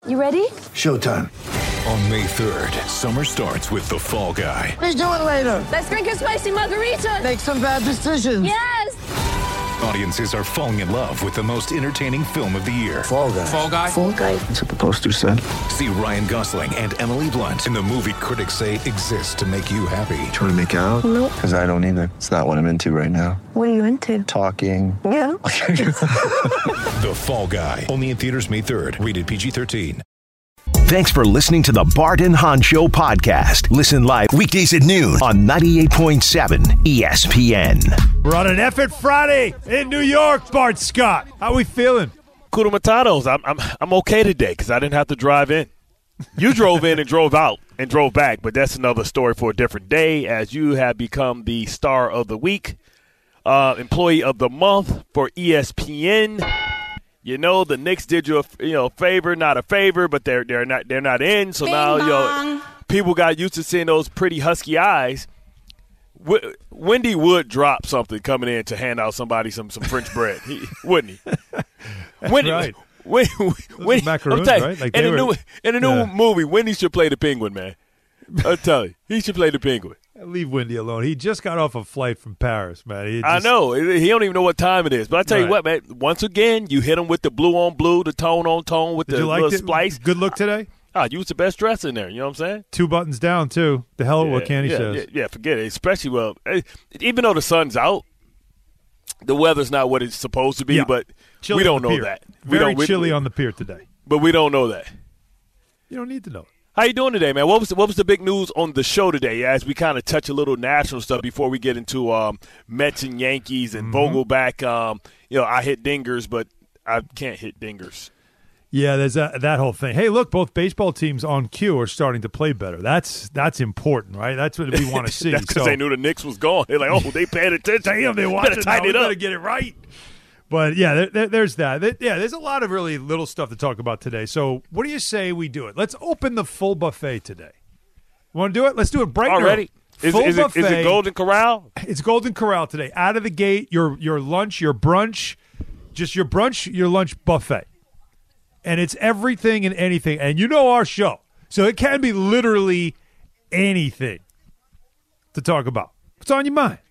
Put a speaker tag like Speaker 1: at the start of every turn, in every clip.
Speaker 1: You ready?
Speaker 2: Showtime.
Speaker 3: On May 3rd, summer starts with The Fall Guy.
Speaker 2: Let's do it later.
Speaker 1: Let's drink a spicy margarita.
Speaker 2: Make some bad decisions.
Speaker 1: Yes!
Speaker 3: Audiences are falling in love with the most entertaining film of the year.
Speaker 2: Fall Guy.
Speaker 4: Fall Guy?
Speaker 1: Fall guy.
Speaker 2: That's what the poster said.
Speaker 3: See Ryan Gosling and Emily Blunt in the movie critics say exists to make you happy.
Speaker 2: Trying to make it out?
Speaker 1: Nope.
Speaker 2: Because I don't either. It's not what I'm into right now.
Speaker 1: What are you into?
Speaker 2: Talking.
Speaker 1: Yeah.
Speaker 3: The Fall Guy. Only in theaters May 3rd. Rated PG-13.
Speaker 5: Thanks for listening to the Bart and Hahn Show podcast. Listen live weekdays at noon on 98.7 ESPN.
Speaker 6: We're on an effort Friday in New York, Bart Scott. How we feeling?
Speaker 7: Kudo Matatos, I'm okay today because I didn't have to drive in. You drove in and drove out and drove back, but that's another story for a different day as you have become the star of the week, employee of the month for ESPN. You know, the Knicks did you a favor, not a favor, but they're not in. So now people got used to seeing those pretty husky eyes. Wendy would drop something coming in to hand out somebody some French bread, wouldn't he? Wendy,
Speaker 6: right.
Speaker 7: Wendy,
Speaker 6: macaroons, right? Like
Speaker 7: in a new movie, Wendy should play the Penguin, man. I'll tell you, he should play the Penguin.
Speaker 6: Leave Wendy alone. He just got off a flight from Paris, man.
Speaker 7: I know. He don't even know what time it is. But I tell you what, man, once again, you hit him with the blue on blue, the tone on tone with the little splice.
Speaker 6: Good look today?
Speaker 7: You was the best dress in there. You know what I'm saying?
Speaker 6: 2 buttons down, too. The hell what Candy says.
Speaker 7: Yeah, forget it. Especially, even though the sun's out, the weather's not what it's supposed to be, but
Speaker 6: chilly
Speaker 7: we don't know
Speaker 6: pier.
Speaker 7: that.
Speaker 6: Very chilly on the pier today.
Speaker 7: But we don't know that.
Speaker 6: You don't need to know.
Speaker 7: How you doing today, man? What was the big news on the show today as we kind of touch a little national stuff before we get into Mets and Yankees and Vogelback? I hit dingers, but I can't hit dingers.
Speaker 6: Yeah, there's that whole thing. Hey, look, both baseball teams on cue are starting to play better. That's important, right? That's what we want to see.
Speaker 7: That's because they knew the Knicks was gone. They're like, they paid attention.
Speaker 6: Damn, they watched it.
Speaker 7: Tighten it up.
Speaker 6: Better get it right. But, yeah, there's that. There's a lot of really little stuff to talk about today. So what do you say we do it? Let's open the full buffet today. Want to do it? Let's do it bright
Speaker 7: already. Is it Golden Corral?
Speaker 6: It's Golden Corral today. Out of the gate, your lunch, your brunch, just your brunch, your lunch buffet. And it's everything and anything. And you know our show. So it can be literally anything to talk about. What's on your mind?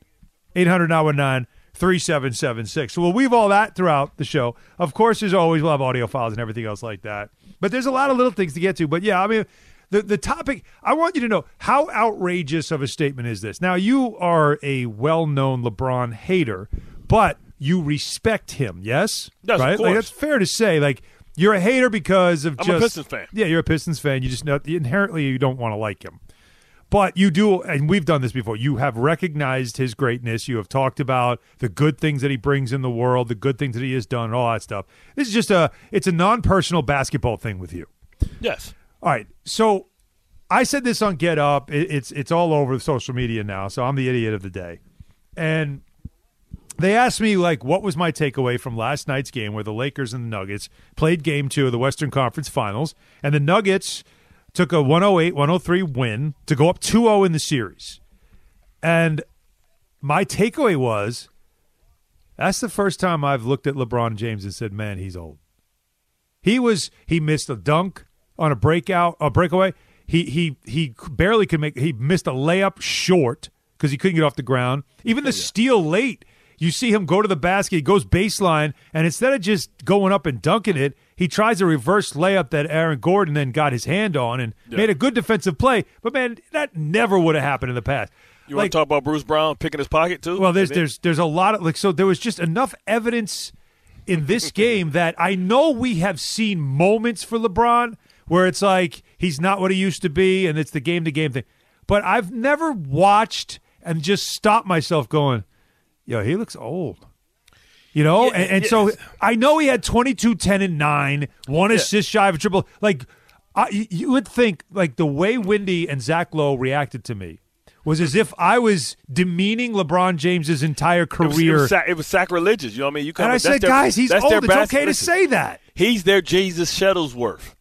Speaker 6: 800-919-3776. So we'll weave all that throughout the show. Of course, as always, we'll have audio files and everything else like that. But there's a lot of little things to get to. But, yeah, I mean, the topic, I want you to know, how outrageous of a statement is this? Now, you are a well-known LeBron hater, but you respect him, yes?
Speaker 7: Yes,
Speaker 6: right?
Speaker 7: of course.
Speaker 6: Like, that's fair to say. Like, you're a hater because of
Speaker 7: I'm a Pistons fan.
Speaker 6: Yeah, you're a Pistons fan. You just know inherently you don't want to like him. But you do, and we've done this before, you have recognized his greatness. You have talked about the good things that he brings in the world, the good things that he has done, and all that stuff. This is just it's a non-personal basketball thing with you.
Speaker 7: Yes.
Speaker 6: All right, so I said this on Get Up. It's all over social media now, so I'm the idiot of the day. And they asked me, like, what was my takeaway from last night's game where the Lakers and the Nuggets played Game 2 of the Western Conference Finals, and the Nuggets took a 108-103 win to go up 2-0 in the series. And my takeaway was, that's the first time I've looked at LeBron James and said, man, he's old. He missed a dunk on a breakaway. He barely could he missed a layup short because he couldn't get off the ground. Even the steal late, you see him go to the basket, he goes baseline, and instead of just going up and dunking it, he tries a reverse layup that Aaron Gordon then got his hand on and made a good defensive play. But, man, that never would have happened in the past.
Speaker 7: You want to talk about Bruce Brown picking his pocket, too?
Speaker 6: Well, there's a lot of – so there was just enough evidence in this game that I know we have seen moments for LeBron where it's like he's not what he used to be and it's the game-to-game thing. But I've never watched and just stopped myself going, yo, he looks old. You know? And so I know he had 22, 10, and 9, one assist shy of a triple. Like, you would think, like, the way Wendy and Zach Lowe reacted to me was as if I was demeaning LeBron James's entire career.
Speaker 7: It was sacrilegious. You know what I mean?
Speaker 6: And I said, guys, he's old. It's okay to say that.
Speaker 7: He's their Jesus Shuttlesworth.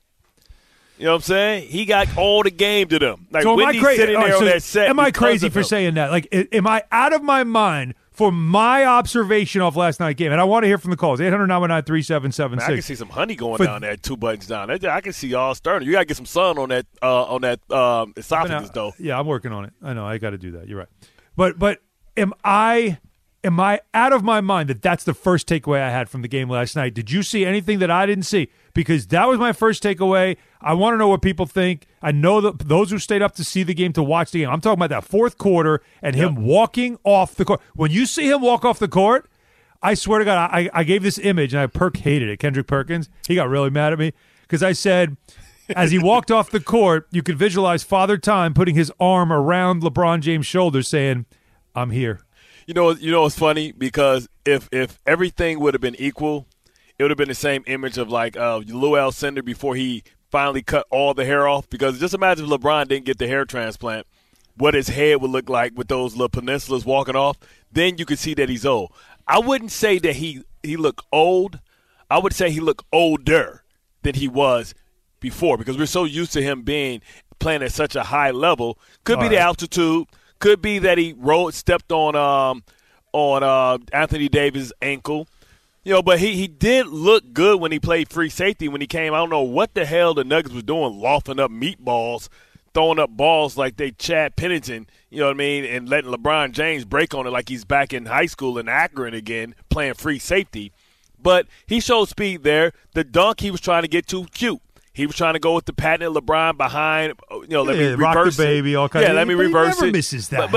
Speaker 7: You know what I'm saying? He got all the game to them. Like,
Speaker 6: so
Speaker 7: Wendy's sitting there on that set.
Speaker 6: Am I crazy for saying that? Like, am I out of my mind for my observation of last night's game, and I want to hear from the calls, 800-919-3776.
Speaker 7: Man, I can see some honey going down there, 2 buttons down. I can see y'all starting. You got to get some sun on that esophagus, though.
Speaker 6: Yeah, I'm working on it. I know. I got to do that. You're right. But am I out of my mind that that's the first takeaway I had from the game last night? Did you see anything that I didn't see? Because that was my first takeaway. I want to know what people think. I know that those who stayed up to see the game, to watch the game. I'm talking about that fourth quarter and him walking off the court. When you see him walk off the court, I swear to God, I gave this image, and Perk hated it. Kendrick Perkins, he got really mad at me because I said, as he walked off the court, you could visualize Father Time putting his arm around LeBron James' shoulders saying, I'm here.
Speaker 7: You know, it's funny because if everything would have been equal, it would have been the same image of like Lou Alcindor before he finally cut all the hair off. Because just imagine if LeBron didn't get the hair transplant, what his head would look like with those little peninsulas walking off. Then you could see that he's old. I wouldn't say that he looked old. I would say he looked older than he was before because we're so used to him playing at such a high level. Could be the altitude. Could be that he stepped on Anthony Davis' ankle. You know, but he did look good when he played free safety when he came. I don't know what the hell the Nuggets was doing, lofting up meatballs, throwing up balls like they Chad Pennington, you know what I mean, and letting LeBron James break on it like he's back in high school in Akron again, playing free safety. But he showed speed there. The dunk he was trying to get too cute. He was trying to go with the patented LeBron behind, let me reverse
Speaker 6: rock the
Speaker 7: it.
Speaker 6: baby, all kinds.
Speaker 7: Yeah, let me reverse
Speaker 6: he never
Speaker 7: it.
Speaker 6: Misses that.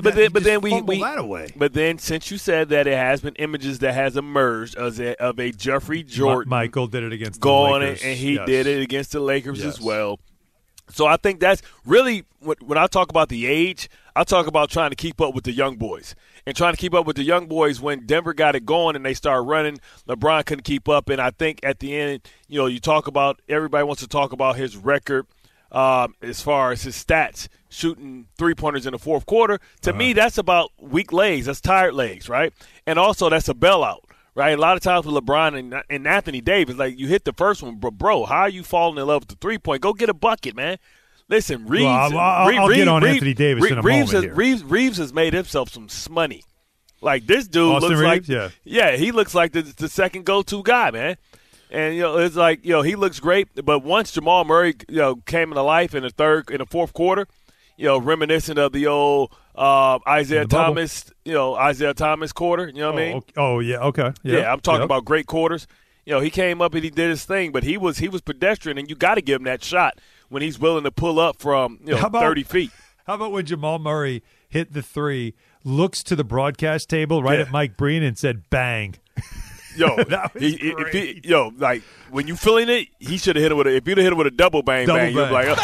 Speaker 7: But then since you said that it has been images that has emerged of a Jeffrey Jordan,
Speaker 6: Michael did it against the Lakers,
Speaker 7: and he did it against the Lakers as well. So I think that's really when I talk about the age, I talk about trying to keep up with the young boys. And trying to keep up with the young boys when Denver got it going and they started running, LeBron couldn't keep up. And I think at the end, you talk about – everybody wants to talk about his record as far as his stats, shooting three-pointers in the fourth quarter. To me, that's about weak legs. That's tired legs, right? And also that's a bailout, right? A lot of times with LeBron and Anthony Davis, like you hit the first one, but, bro, how are you falling in love with the three-point? Go get a bucket, man. Listen, Reeves.
Speaker 6: Well, I'll get on Anthony Davis in a moment here.
Speaker 7: Reeves has made himself some money. Like this dude
Speaker 6: Austin
Speaker 7: looks
Speaker 6: Reeves,
Speaker 7: like, he looks like the second go-to guy, man. And it's like he looks great. But once Jamal Murray came into life in the fourth quarter, reminiscent of the old Isaiah Thomas quarter. You know what I mean?
Speaker 6: Oh yeah, okay.
Speaker 7: Yeah, I'm talking about great quarters. He came up and he did his thing, but he was pedestrian, and you got to give him that shot when he's willing to pull up from 30 feet.
Speaker 6: How about when Jamal Murray hit the three, looks to the broadcast table at Mike Breen and said, "Bang."
Speaker 7: That was like when you feeling it, he should have hit it with if you'd have hit it with a double bang, you'd be like,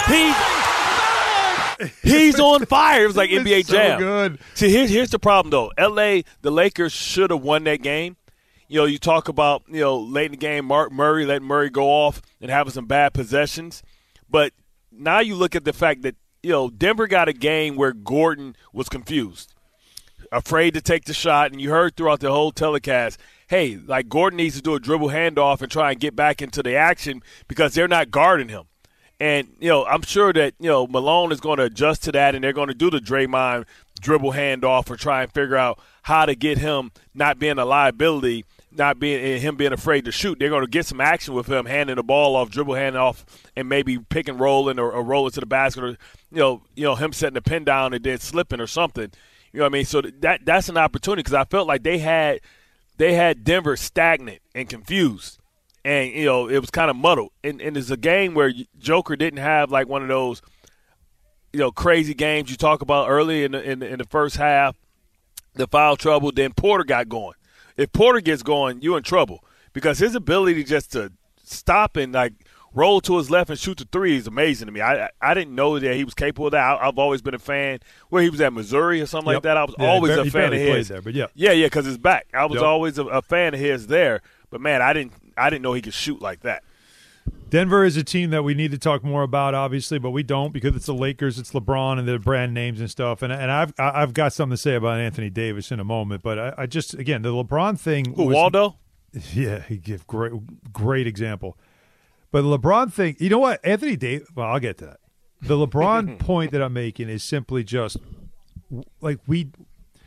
Speaker 7: he's on fire. It was like NBA Jam.
Speaker 6: Good.
Speaker 7: See, here's the problem though. LA, the Lakers should have won that game. You talk about late in the game, Mark Murray letting Murray go off and having some bad possessions. But now you look at the fact that, Denver got a game where Gordon was confused, afraid to take the shot. And you heard throughout the whole telecast, hey, like Gordon needs to do a dribble handoff and try and get back into the action because they're not guarding him. And, I'm sure that, Malone is going to adjust to that and they're going to do the Draymond dribble handoff or try and figure out how to get him not being a liability, him being afraid to shoot. They're going to get some action with him handing the ball off, dribble hand off, and maybe pick and rolling or roll it to the basket or, him setting the pin down and then slipping or something. You know what I mean? So that's an opportunity because I felt like they had Denver stagnant and confused. And, it was kind of muddled. And it's a game where Joker didn't have like one of those, crazy games you talk about early in the first half, the foul trouble, then Porter got going. If Porter gets going, you're in trouble because his ability just to stop and like roll to his left and shoot the three is amazing to me. I didn't know that he was capable of that. I've always been a fan. Where he was at Missouri or something like that. I was always a fan of his.
Speaker 6: There, but yeah,
Speaker 7: because his back. I was always a fan of his there. But man, I didn't know he could shoot like that.
Speaker 6: Denver is a team that we need to talk more about, obviously, but we don't because it's the Lakers, it's LeBron, and their brand names and stuff. And I've got something to say about Anthony Davis in a moment. But I just again the LeBron thing.
Speaker 7: Waldo.
Speaker 6: Yeah, he gave great example. But the LeBron thing, you know what? Anthony Davis. Well, I'll get to that. The LeBron point that I'm making is simply just like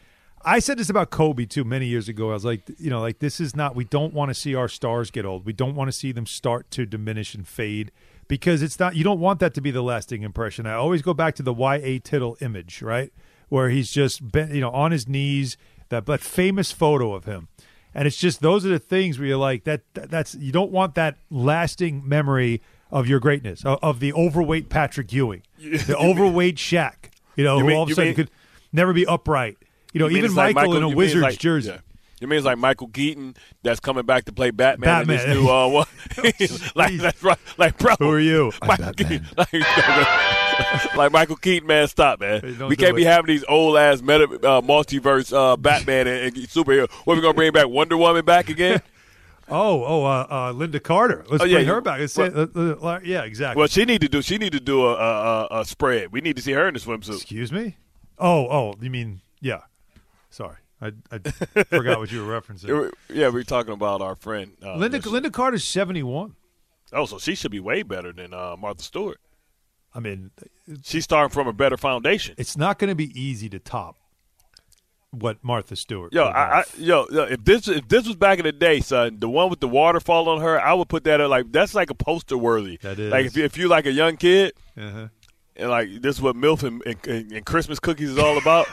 Speaker 6: I said this about Kobe too many years ago. I was like, this is not. We don't want to see our stars get old. We don't want to see them start to diminish and fade because it's not. You don't want that to be the lasting impression. I always go back to the Y.A. Tittle image, right, where he's just been, on his knees. That famous photo of him, and it's just those are the things where you're like that's you don't want that lasting memory of your greatness of the overweight Patrick Ewing, the overweight Shaq, who all of a sudden could never be upright. Even Michael in a Wizards jersey. Yeah.
Speaker 7: You mean it's like Michael Keaton that's coming back to play Batman. In this new what? That's right. Like, bro,
Speaker 6: who are you?
Speaker 7: Michael Keaton. Like Michael Keaton, man, stop, man. Hey, we can't be having these old ass multiverse Batman and superhero. What, we gonna bring back Wonder Woman back again?
Speaker 6: Linda Carter. Let's bring her back. Yeah, exactly.
Speaker 7: Well, she need to do a spread. We need to see her in the swimsuit.
Speaker 6: Excuse me? Oh, you mean Sorry. I forgot what you were referencing.
Speaker 7: Yeah, we were talking about our friend.
Speaker 6: Linda Carter's 71.
Speaker 7: Oh, so she should be way better than Martha Stewart.
Speaker 6: I mean,
Speaker 7: she's starting from a better foundation.
Speaker 6: It's not going to be easy to top what Martha Stewart.
Speaker 7: If this was back in the day, son, the one with the waterfall on her, I would put that that's like a poster worthy.
Speaker 6: That is.
Speaker 7: Like if you like a young kid, and like this is what MILF and Christmas cookies is all about.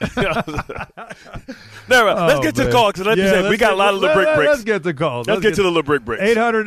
Speaker 7: Let's get to the call because we got a lot of little brick bricks.
Speaker 6: Let's get to the call.
Speaker 7: Let's get to the little brick bricks.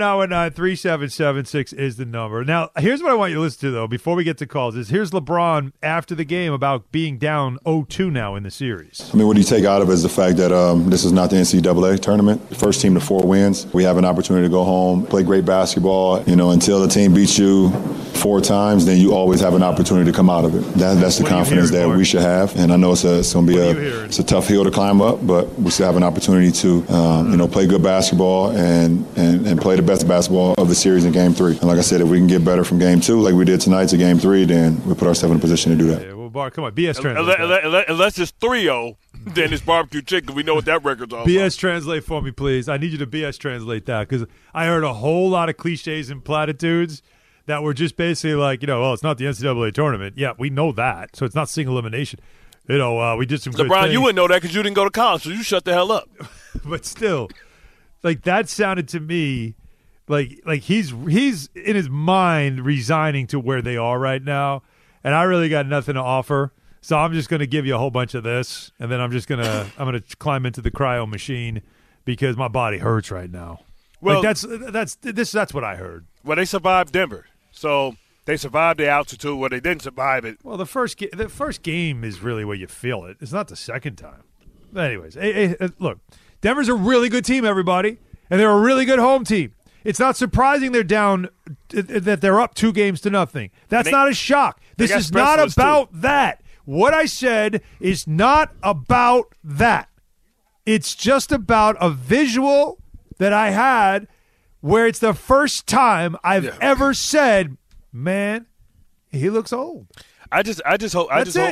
Speaker 6: 800-919-3776 is the number. Now, here's what I want you to listen to, though, before we get to calls, is here's LeBron after the game about being down 0-2 now in the series.
Speaker 4: I mean, what do you take out of it is the fact that this is not the NCAA tournament. The first team to 4 wins. We have an opportunity to go home, play great basketball. Until the team beats you 4 times, then you always have an opportunity to come out of it. That's the confidence that we should have. And I know it's going to be a tough hill to climb up, but we still have an opportunity to, play good basketball and play the best basketball of the series in Game 3. And like I said, if we can get better from Game 2, like we did tonight, to Game 3, then we put ourselves in a position to do that.
Speaker 6: Yeah, well, Bart, come on, BS translate.
Speaker 7: Unless it's 3-0, then it's barbecue chicken. We know what that record's all
Speaker 6: BS translate for me, please. I need you to BS translate that because I heard a whole lot of cliches and platitudes that were just basically like, it's not the NCAA tournament. Yeah, we know that, so it's not single elimination. We did some good
Speaker 7: LeBron,
Speaker 6: things.
Speaker 7: you wouldn't know that because you didn't go to college, so you shut the hell up.
Speaker 6: But still, like that sounded to me like he's in his mind resigning to where they are right now, and I really got nothing to offer. So I'm just going to give you a whole bunch of this, and then I'm gonna climb into the cryo machine because my body hurts right now. Well, that's what I heard.
Speaker 7: Well, they survived Denver, so. They survived the altitude where they didn't survive it.
Speaker 6: Well, the first game is really where you feel it. It's not the second time. But anyways, hey, look, Denver's a really good team, everybody, and they're a really good home team. It's not surprising they're down, that they're up 2-0. That's not a shock. This is not about that. What I said is not about that. It's just about a visual that I had where it's the first time I've ever said, man, he looks old.
Speaker 7: I just hope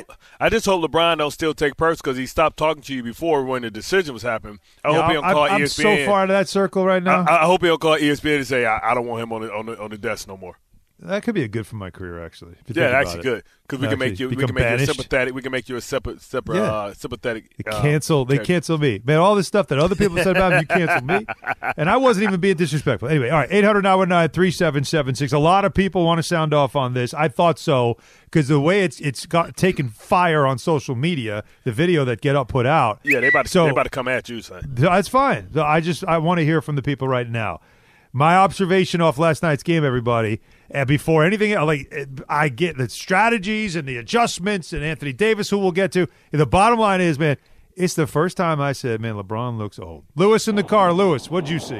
Speaker 7: LeBron don't still take purse because he stopped talking to you before when the decision was happening. I hope he don't call ESPN.
Speaker 6: I'm so far out of that circle right now.
Speaker 7: I hope he don't call ESPN and say I don't want him on the desk no more.
Speaker 6: That could be a good for my career, actually.
Speaker 7: Yeah, actually good because we can make you sympathetic. We can make you a sympathetic.
Speaker 6: They cancel me, man. All this stuff that other people said about me, you cancel me, and I wasn't even being disrespectful. Anyway, all right, 800-919-3776. A lot of people want to sound off on this. I thought so because the way it's got taken fire on social media, the video that Get Up put out.
Speaker 7: Yeah, they about to come at you, son.
Speaker 6: That's fine. I want to hear from the people right now. My observation off last night's game, everybody, and before anything else, I get the strategies and the adjustments and Anthony Davis, who we'll get to. The bottom line is, man, it's the first time I said, man, LeBron looks old. Lewis in the car. Lewis, what'd you see?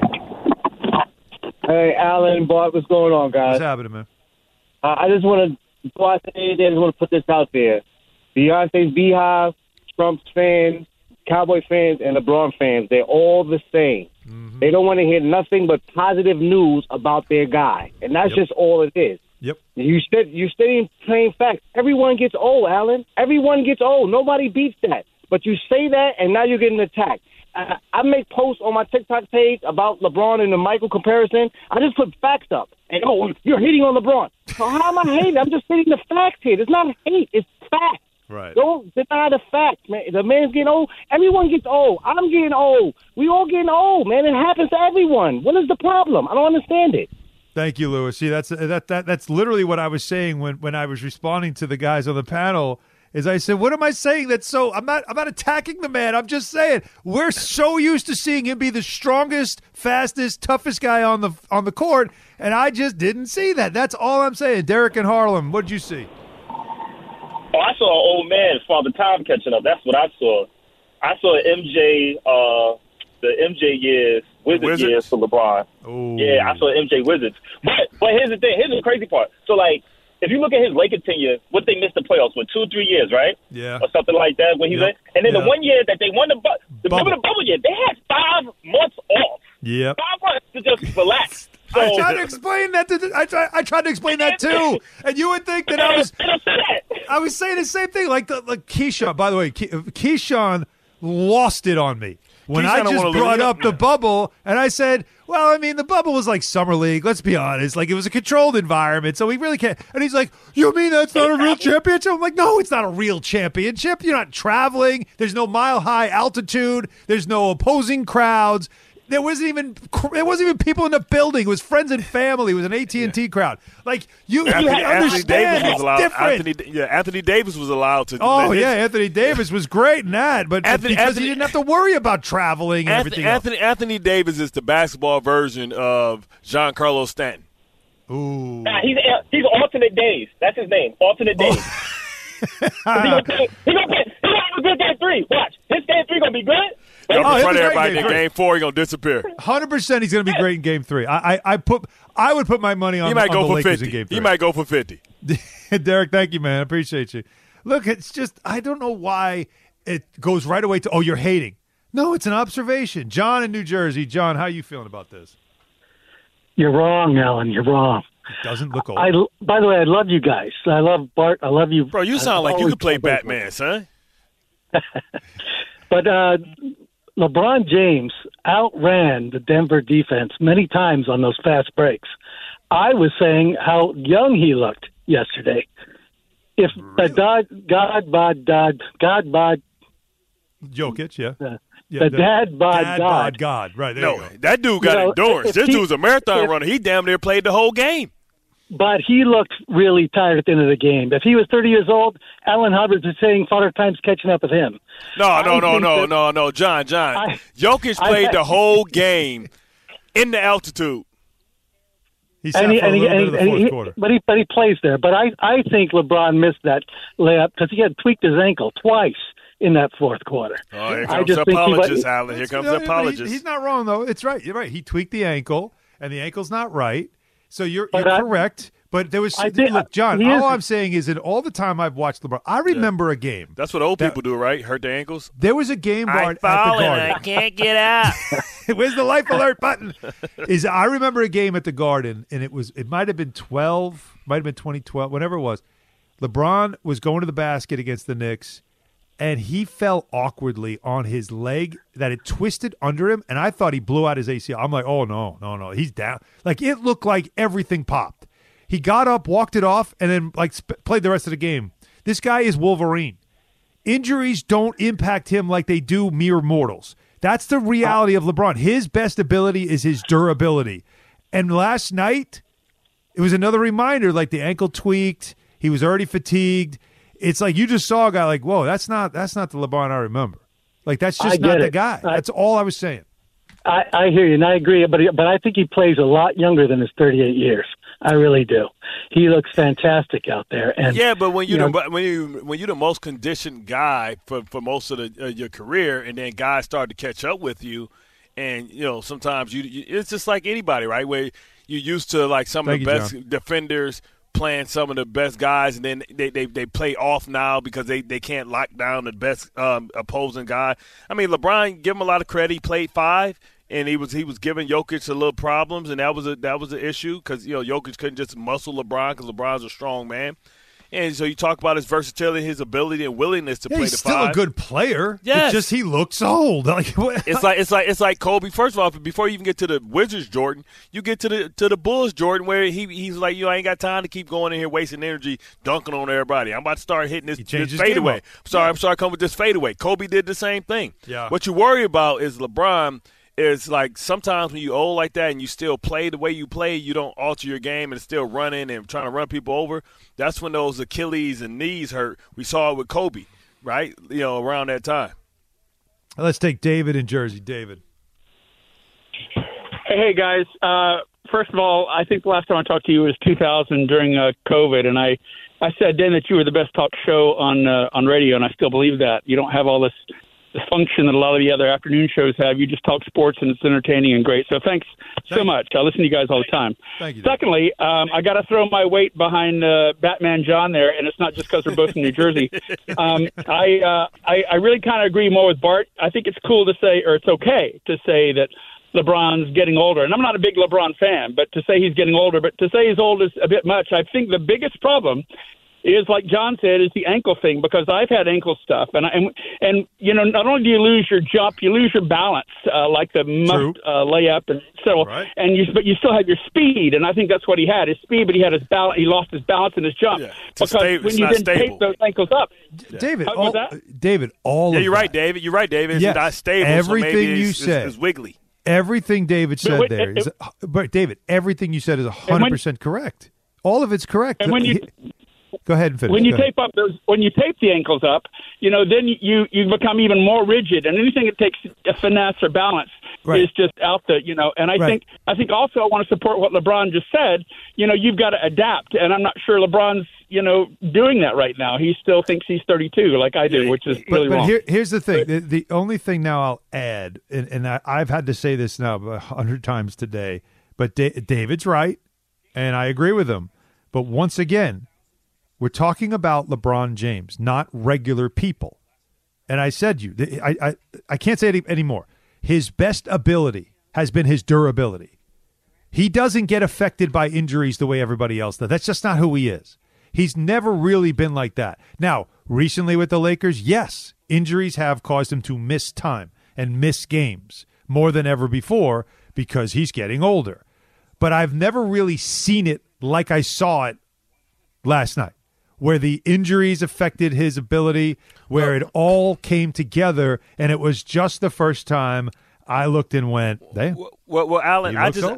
Speaker 8: Hey, Alan, Bart, what's going on, guys?
Speaker 6: What's happening, man?
Speaker 8: I just want to put this out there. Beyonce's Beehive, Trump's fans, Cowboy fans, and LeBron fans, they're all the same. Mm-hmm. They don't want to hear nothing but positive news about their guy, and that's just all it is.
Speaker 6: Yep.
Speaker 8: You're stating plain facts. Everyone gets old, Alan. Everyone gets old. Nobody beats that. But you say that, and now you're getting attacked. I make posts on my TikTok page about LeBron and the Michael comparison. I just put facts up. And, you're hating on LeBron. So how am I hating? I'm just stating the facts here. It's not hate. It's facts.
Speaker 6: Right.
Speaker 8: Don't deny the fact, man. The man's getting old. Everyone gets old. I'm getting old. We all getting old, man. It happens to everyone. What is the problem? I don't understand it.
Speaker 6: Thank you, Louis. See, that's literally what I was saying when I was responding to the guys on the panel. Is I said, what am I saying? That's so I'm not attacking the man. I'm just saying we're so used to seeing him be the strongest, fastest, toughest guy on the court, and I just didn't see that. That's all I'm saying. Derek in Harlem, what did you see?
Speaker 9: Oh, I saw an old man, Father Time, catching up. That's what I saw. I saw MJ, the MJ years, Wizards years for LeBron.
Speaker 6: Ooh.
Speaker 9: Yeah, I saw MJ Wizards. But here's the thing. Here's the crazy part. So, like, if you look at his Lakers tenure, what they missed the playoffs with 2 or 3 years, right?
Speaker 6: Yeah.
Speaker 9: Or something like that when he was in. And then the 1 year that they won remember the bubble year, they had 5 months off.
Speaker 6: Yep.
Speaker 9: 5 months to just relax. So,
Speaker 6: I tried to explain that. I tried to explain that too, and you would think that I was saying the same thing. Like Keyshawn. By the way, Keyshawn lost it on me when I just brought up the bubble, and I said, "Well, I mean, the bubble was like summer league. Let's be honest. Like it was a controlled environment, so we really can't." And he's like, "You mean that's not a real championship?" I'm like, "No, it's not a real championship. You're not traveling. There's no mile high altitude. There's no opposing crowds." There wasn't even people in the building. It was friends and family. It was an AT&T crowd. Like you understand, it's different.
Speaker 7: Anthony Davis was allowed to.
Speaker 6: Oh yeah, Anthony Davis was great in that, but because he didn't have to worry about traveling and everything else.
Speaker 7: Anthony Davis is the basketball version of Giancarlo Stanton.
Speaker 6: Ooh,
Speaker 8: Nah, he's Alternate Days. That's his name. Alternate Days. He's gonna play a good game 3. Watch, his game 3 gonna be good.
Speaker 7: In front of everybody in game 4, he's going to disappear.
Speaker 6: 100% he's going to be great in game 3. I would put my money on,
Speaker 7: he might
Speaker 6: on
Speaker 7: go
Speaker 6: the
Speaker 7: for
Speaker 6: Lakers
Speaker 7: 50.
Speaker 6: in game 3.
Speaker 7: He might go for 50.
Speaker 6: Derek, thank you, man. I appreciate you. Look, it's just I don't know why it goes right away to, you're hating. No, it's an observation. John in New Jersey. John, how are you feeling about this?
Speaker 10: You're wrong, Alan. You're wrong.
Speaker 6: It doesn't look old.
Speaker 10: By the way, I love you guys. I love Bart. I love you.
Speaker 7: Bro, you sound like you could play Batman, son.
Speaker 10: But LeBron James outran the Denver defense many times on those fast breaks. I was saying how young he looked yesterday. If the God bod
Speaker 6: Jokic, yeah.
Speaker 10: The dad bod
Speaker 6: God. Right, there
Speaker 7: no,
Speaker 6: you go.
Speaker 7: That dude got endurance. This dude's a marathon runner. He damn near played the whole game.
Speaker 10: But he looked really tired at the end of the game. If he was 30 years old, Alan Hubbard is saying Father Time's catching up with him.
Speaker 7: No, John. Jokic played the whole game in the altitude.
Speaker 6: He sat for a little bit of the fourth quarter.
Speaker 10: But he plays there. But I think LeBron missed that layup because he had tweaked his ankle twice in that fourth quarter.
Speaker 7: Oh, here comes the apologist, Alan. Here comes the apologist.
Speaker 6: He's not wrong, though. It's right. You're right. He tweaked the ankle, and the ankle's not right. So you're correct. But there was look, John, all I'm saying is that all the time I've watched LeBron, I remember a game.
Speaker 7: That's what old people do, right? Hurt their ankles?
Speaker 6: There was a game, Bart, at the Garden.
Speaker 7: I can't get out.
Speaker 6: Where's the life alert button? I remember a game at the Garden, and it might have been 2012, whatever it was. LeBron was going to the basket against the Knicks, and he fell awkwardly on his leg that it twisted under him, and I thought he blew out his ACL. I'm like, oh, no, he's down. Like, it looked like everything popped. He got up, walked it off, and then played the rest of the game. This guy is Wolverine. Injuries don't impact him like they do mere mortals. That's the reality of LeBron. His best ability is his durability. And last night, it was another reminder, like the ankle tweaked, he was already fatigued. It's like you just saw a guy like, whoa, that's not the LeBron I remember. Like, that's just not the guy. That's all I was saying.
Speaker 10: I hear you, and I agree, but I think he plays a lot younger than his 38 years. I really do. He looks fantastic out there. And
Speaker 7: yeah, but when you're the most conditioned guy for most of your career, and then guys start to catch up with you, and sometimes you it's just like anybody, right? Where you're used to like some of the best defenders playing some of the best guys, and then they play off now because they can't lock down the best opposing guy. I mean, LeBron, give him a lot of credit. He played 5, and he was giving Jokic a little problems, and that was an issue because Jokic couldn't just muscle LeBron because LeBron's a strong man. And so you talk about his versatility, his ability and willingness to play the 5.
Speaker 6: He's still a good player.
Speaker 7: Yes.
Speaker 6: It's just he looks old.
Speaker 7: It's like Kobe. First of all, before you even get to the Wizards Jordan, you get to the Bulls Jordan, where he's like, I ain't got time to keep going in here wasting energy dunking on everybody. I'm about to start hitting this fadeaway. I'm sorry, come with this fadeaway. Kobe did the same thing.
Speaker 6: Yeah.
Speaker 7: What you worry about is LeBron. Is like sometimes when you old like that and you still play the way you play, you don't alter your game and it's still running and trying to run people over. That's when those Achilles and knees hurt. We saw it with Kobe, right? Around that time.
Speaker 6: Let's take David in Jersey. David.
Speaker 11: Hey, guys. First of all, I think the last time I talked to you was 2000 during COVID, and I said then that you were the best talk show on radio, and I still believe that. You don't have all this dysfunction that a lot of the other afternoon shows have. You just talk sports, and it's entertaining and great. So thanks so much. I listen to you guys all the time.
Speaker 6: Thank you.
Speaker 11: Secondly, I got to throw my weight behind Batman John there, and it's not just because we're both in New Jersey. I really kind of agree more with Bart. I think it's cool to say, or it's okay to say that LeBron's getting older. And I'm not a big LeBron fan, but to say he's getting older, but to say he's old is a bit much. I think the biggest problem is, like John said, is the ankle thing, because I've had ankle stuff, and not only do you lose your jump, you lose your balance, like the must layup, and so but you still have your speed, and I think that's what he had, his speed, but he had his balance. He lost his balance in his jump because when you then tape those ankles up,
Speaker 6: David,
Speaker 11: David,
Speaker 7: you're right, David. You're right, David. It's not stable.
Speaker 6: Everything
Speaker 7: so maybe
Speaker 6: you said
Speaker 7: is wiggly.
Speaker 6: Everything David said but David, everything you said is 100% correct. All of it's correct.
Speaker 11: And when you
Speaker 6: Go ahead and finish.
Speaker 11: When you tape the ankles up, then you become even more rigid, and anything that takes a finesse or balance is just out the. And I think also I want to support what LeBron just said. You've got to adapt, and I'm not sure LeBron's doing that right now. He still thinks he's 32, like I do, which is really wrong.
Speaker 6: Here's the thing: the only thing now I'll add, and I've had to say this now 100 times today, but David's right, and I agree with him. But once again, we're talking about LeBron James, not regular people. And I said I can't say it anymore. His best ability has been his durability. He doesn't get affected by injuries the way everybody else does. That's just not who he is. He's never really been like that. Now, recently with the Lakers, yes, injuries have caused him to miss time and miss games more than ever before because he's getting older. But I've never really seen it like I saw it last night, where the injuries affected his ability, where it all came together, and it was just the first time I looked and went, damn.
Speaker 7: Well, Alan,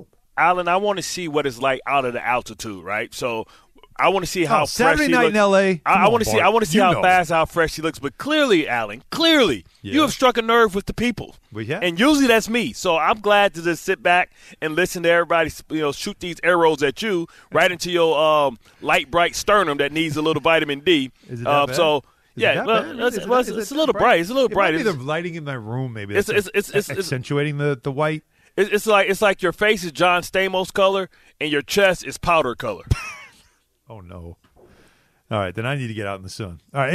Speaker 7: I want to see what it's like out of the altitude, right? So I want to see how fresh
Speaker 6: Saturday
Speaker 7: he
Speaker 6: night
Speaker 7: looks.
Speaker 6: in L.A.
Speaker 7: I want to see how fast, how fresh he looks. But clearly, Alan, you have struck a nerve with the people. And usually that's me. So I'm glad to just sit back and listen to everybody, shoot these arrows at you right into your light, bright sternum that needs a little vitamin D.
Speaker 6: Is it that bad?
Speaker 7: So
Speaker 6: Is it that bad?
Speaker 7: it's a little bright. It's a little bright.
Speaker 6: Maybe the lighting in my room. Maybe
Speaker 7: it's
Speaker 6: accentuating the white.
Speaker 7: It's like your face is John Stamos color and your chest is powder color.
Speaker 6: Oh, no. All right, then I need to get out in the sun. All right,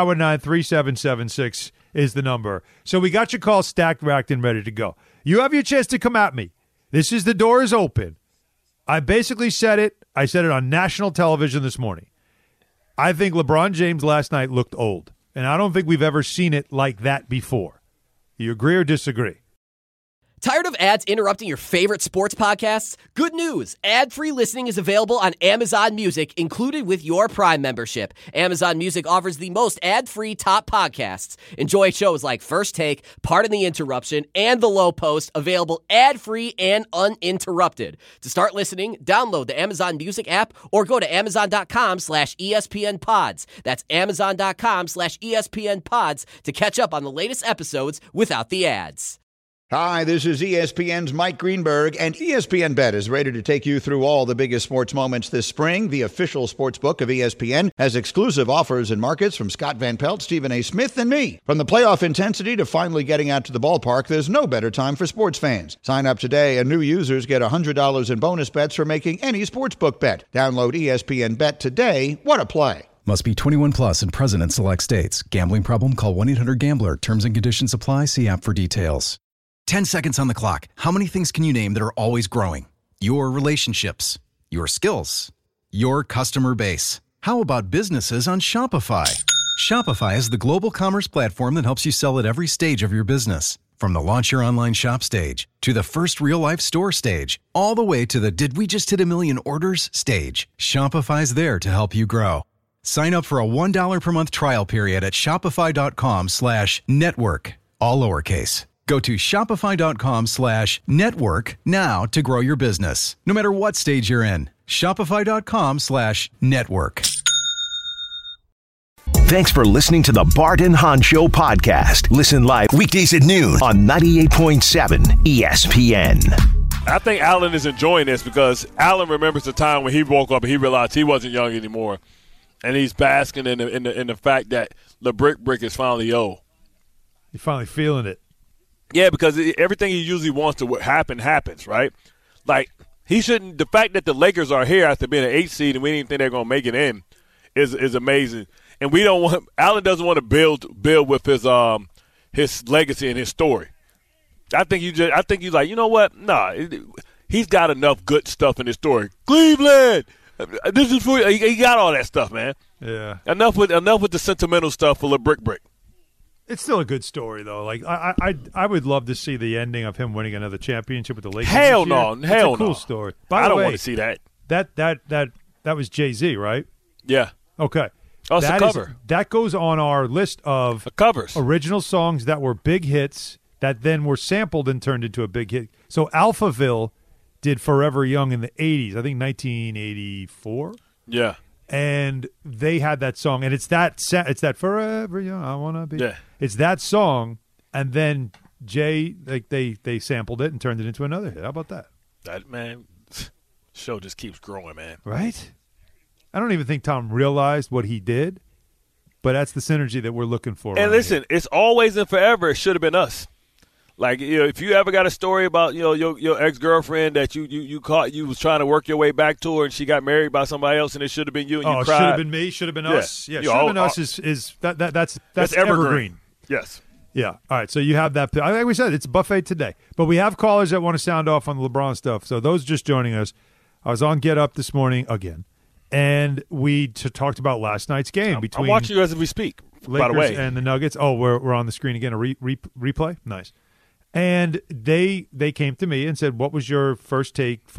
Speaker 6: 800-919-3776 is the number. So we got your call stacked, racked, and ready to go. You have your chance to come at me. The door is open. I basically said it. I said it on national television this morning. I think LeBron James last night looked old, and I don't think we've ever seen it like that before. You agree or disagree?
Speaker 12: Tired of ads interrupting your favorite sports podcasts? Good news. Ad-free listening is available on Amazon Music, included with your Prime membership. Amazon Music offers the most ad-free top podcasts. Enjoy shows like First Take, Pardon the Interruption, and The Low Post, available ad-free and uninterrupted. To start listening, download the Amazon Music app or go to Amazon.com/ESPN Pods. That's Amazon.com/ESPN Pods to catch up on the latest episodes without the ads.
Speaker 13: Hi, this is ESPN's Mike Greenberg, and ESPN Bet is ready to take you through all the biggest sports moments this spring. The official sports book of ESPN has exclusive offers and markets from Scott Van Pelt, Stephen A. Smith, and me. From the playoff intensity to finally getting out to the ballpark, there's no better time for sports fans. Sign up today, and new users get $100 in bonus bets for making any sportsbook bet. Download ESPN Bet today. What a play.
Speaker 14: Must be 21 plus and present in select states. Gambling problem? Call 1-800-GAMBLER. Terms and conditions apply. See app for details. 10 seconds on the clock. How many things can you name that are always growing? Your relationships, your skills, your customer base. How about businesses on Shopify? Shopify is the global commerce platform that helps you sell at every stage of your business. From the launch your online shop stage, to the first real-life store stage, all the way to the did we just hit a million orders stage, Shopify's there to help you grow. Sign up for a $1 per month trial period at shopify.com/network, all lowercase. Go to shopify.com/network now to grow your business, no matter what stage you're in. Shopify.com/network.
Speaker 5: Thanks for listening to the Bart and Hahn Show podcast. Listen live weekdays at noon on 98.7 ESPN.
Speaker 7: I think Allen is enjoying this because Allen remembers the time when he woke up and he realized he wasn't young anymore. And he's basking in the fact that LeBrick is finally old.
Speaker 6: You're finally feeling it.
Speaker 7: Yeah, because everything he usually wants to happen happens, right? Like, he shouldn't – the fact that the Lakers are here after being an 8 seed and we didn't think they're going to make it in is amazing. And we don't want – Allen doesn't want to build with his legacy and his story. I think he's like, you know what? Nah, he's got enough good stuff in his story. Cleveland, this is for – he got all that stuff, man.
Speaker 6: Yeah.
Speaker 7: Enough with the sentimental stuff for LeBrick.
Speaker 6: It's still a good story, though. Like I would love to see the ending of him winning another championship with the Lakers.
Speaker 7: Hell no,
Speaker 6: it's a cool
Speaker 7: no.
Speaker 6: story.
Speaker 7: I don't want to see that.
Speaker 6: That was Jay-Z, right?
Speaker 7: Yeah.
Speaker 6: Okay.
Speaker 7: Oh, it's a cover.
Speaker 6: That goes on our list of
Speaker 7: covers,
Speaker 6: original songs that were big hits that then were sampled and turned into a big hit. So Alphaville did "Forever Young" in the '80s. I think 1984.
Speaker 7: Yeah.
Speaker 6: And they had that song, and it's that "Forever Young, I Wanna Be."
Speaker 7: Yeah.
Speaker 6: It's that song, and then Jay, like they sampled it and turned it into another hit. How about that?
Speaker 7: That, man, show just keeps growing, man.
Speaker 6: Right? I don't even think Tom realized what he did, but that's the synergy that we're looking for.
Speaker 7: And listen, it's always and forever. It should have been us. Like, you know, if you ever got a story about, you know, your ex-girlfriend that you caught, you was trying to work your way back to her and she got married by somebody else and it should have been you and you cried.
Speaker 6: Should have been me, should have been us. Yeah, should have been us is that's evergreen.
Speaker 7: Yes.
Speaker 6: Yeah. All right. So you have that. Like we said, it's a buffet today. But we have callers that want to sound off on the LeBron stuff. So those just joining us, I was on Get Up this morning again, and we talked about last night's game between.
Speaker 7: I'm watching you as we speak.
Speaker 6: Lakers
Speaker 7: by the way,
Speaker 6: and the Nuggets. Oh, we're on the screen again. A replay. Nice. And they came to me and said, "What was your first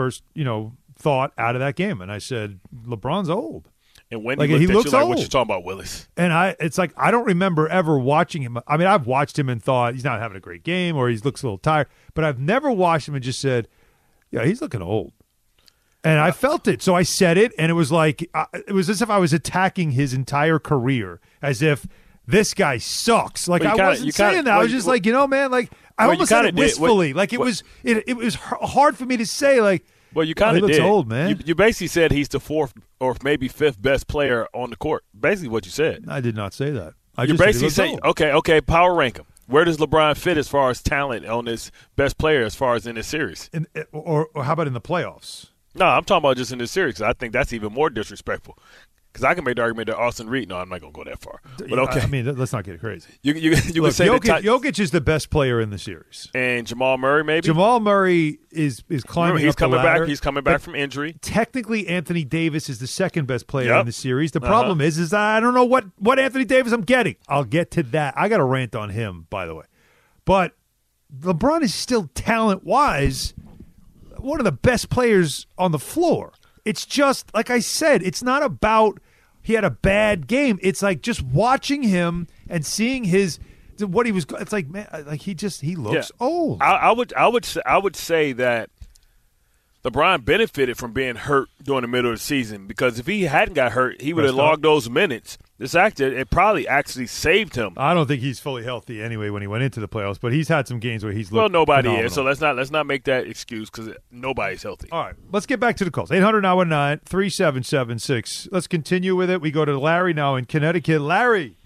Speaker 6: thought out of that game?" And I said, "LeBron's old."
Speaker 7: And when
Speaker 6: like,
Speaker 7: he
Speaker 6: looks
Speaker 7: like,
Speaker 6: old.
Speaker 7: "What you talking about, Willis?"
Speaker 6: And it's like I don't remember ever watching him. I mean, I've watched him and thought he's not having a great game or he looks a little tired, but I've never watched him and just said, "Yeah, he's looking old." And I felt it, so I said it, and it was like it was as if I was attacking his entire career, as if this guy sucks. Like I wasn't saying that. I was just like, man, like. I almost said it wistfully. It was hard for me to say, like,
Speaker 7: well, you kind of
Speaker 6: looks
Speaker 7: did.
Speaker 6: Old, man.
Speaker 7: You basically said he's the fourth or maybe fifth best player on the court. Basically what you said.
Speaker 6: I did not say that.
Speaker 7: You basically say, okay, power rank him. Where does LeBron fit as far as talent on this best player as far as in this series?
Speaker 6: Or how about in the playoffs?
Speaker 7: No, I'm talking about just in this series. I think that's even more disrespectful. Because I can make the argument that Austin Reed. No, I'm not going to go that far. But okay,
Speaker 6: I mean, let's not get crazy.
Speaker 7: You
Speaker 6: Look,
Speaker 7: can say
Speaker 6: Jokic is the best player in the series,
Speaker 7: and Jamal Murray maybe.
Speaker 6: Jamal Murray is climbing.
Speaker 7: He's
Speaker 6: up the ladder,
Speaker 7: back. He's coming back from injury.
Speaker 6: Technically, Anthony Davis is the second best player in the series. The problem is I don't know what Anthony Davis I'm getting. I'll get to that. I got a rant on him, by the way, but LeBron is still talent-wise one of the best players on the floor. It's just like I said. It's not about. He had a bad game. It's like just watching him and seeing what he was. It's like, man, like he looks old.
Speaker 7: I would say that LeBron benefited from being hurt during the middle of the season because if he hadn't got hurt, he would have logged those minutes. It probably actually saved him.
Speaker 6: I don't think he's fully healthy anyway when he went into the playoffs, but he's had some games where he's looked.
Speaker 7: Well, nobody
Speaker 6: phenomenal.
Speaker 7: is, so let's not make that excuse because nobody's healthy.
Speaker 6: All right, let's get back to the calls. 800-919-3776. Let's continue with it. We go to Larry now in Connecticut. Larry.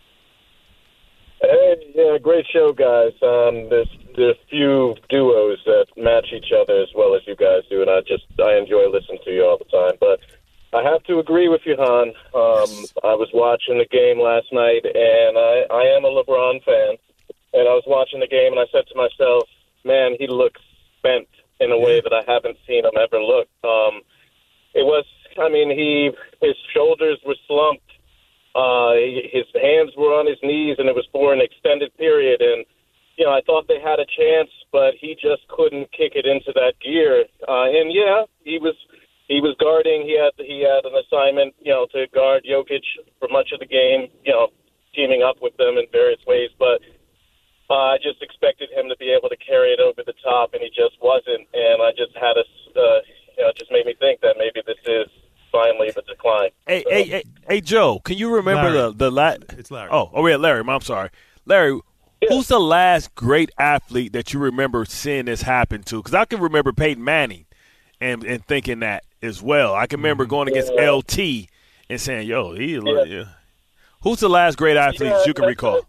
Speaker 15: Hey, yeah, great show, guys. There's few duos that match each other as well as you guys do, and I enjoy listening to you all the time. But I have to agree with you, Han. I was watching the game last night, and I am a LeBron fan. And I was watching the game, and I said to myself, man, he looks spent in a way that I haven't seen him ever look. I mean, his shoulders were slumped. His hands were on his knees, and it was for an extended period. And, you know, I thought they had a chance, but he just couldn't kick it into that gear. And, yeah, he was guarding. He had an assignment, you know, to guard Jokic for much of the game, you know, teaming up with them in various ways. But I just expected him to be able to carry it over the top, and he just wasn't. And I just had it just made me think that maybe this is finally the decline.
Speaker 7: Hey, Joe, can you remember
Speaker 6: It's Larry.
Speaker 7: Oh, yeah, Larry. I'm sorry. Larry, who's the last great athlete that you remember seeing this happen to? Because I can remember Peyton Manning and thinking that as well. I can remember going against LT and saying, yo, who's the last great athlete you can recall?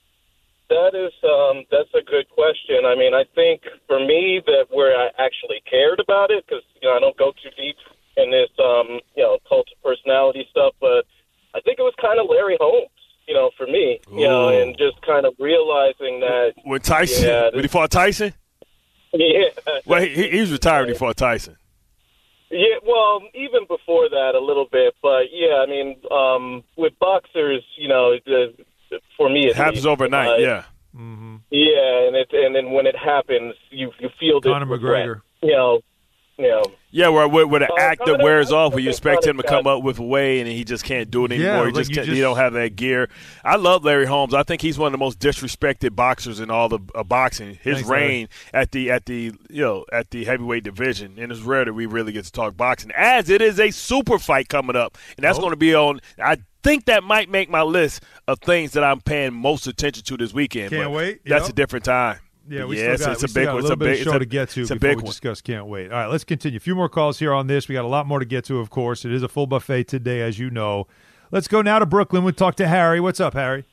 Speaker 15: That's a good question. I mean, I think for me that where I actually cared about it, because, you know, I don't go too deep in this, you know, cult of personality stuff, but I think it was kind of Larry Holmes, you know, for me, you know, and just kind of realizing that.
Speaker 7: When he fought Tyson?
Speaker 15: Yeah.
Speaker 7: Well, he was retired when he fought Tyson.
Speaker 15: Yeah, well, even before that a little bit, but yeah, I mean, with boxers, you know, for me
Speaker 7: it happens overnight. Yeah.
Speaker 6: Mm-hmm.
Speaker 15: Yeah, and then when it happens, you feel this
Speaker 6: Conor McGregor.
Speaker 15: You know.
Speaker 7: Yeah, where the actor wears off, where you expect him to come up with a way, and he just can't do it anymore. He don't have that gear. I love Larry Holmes. I think he's one of the most disrespected boxers in all of boxing. His reign at the heavyweight division, and it's rare that we really get to talk boxing, as it is a super fight coming up, and that's going to be on. I think that might make my list of things that I'm paying most attention to this weekend.
Speaker 6: Can't wait.
Speaker 7: That's a different time.
Speaker 6: Yeah, we still got a little bit of show to get to before we discuss Can't Wait. All right, let's continue. A few more calls here on this. We got a lot more to get to, of course. It is a full buffet today, as you know. Let's go now to Brooklyn. We'll talk to Harry. What's up, Harry?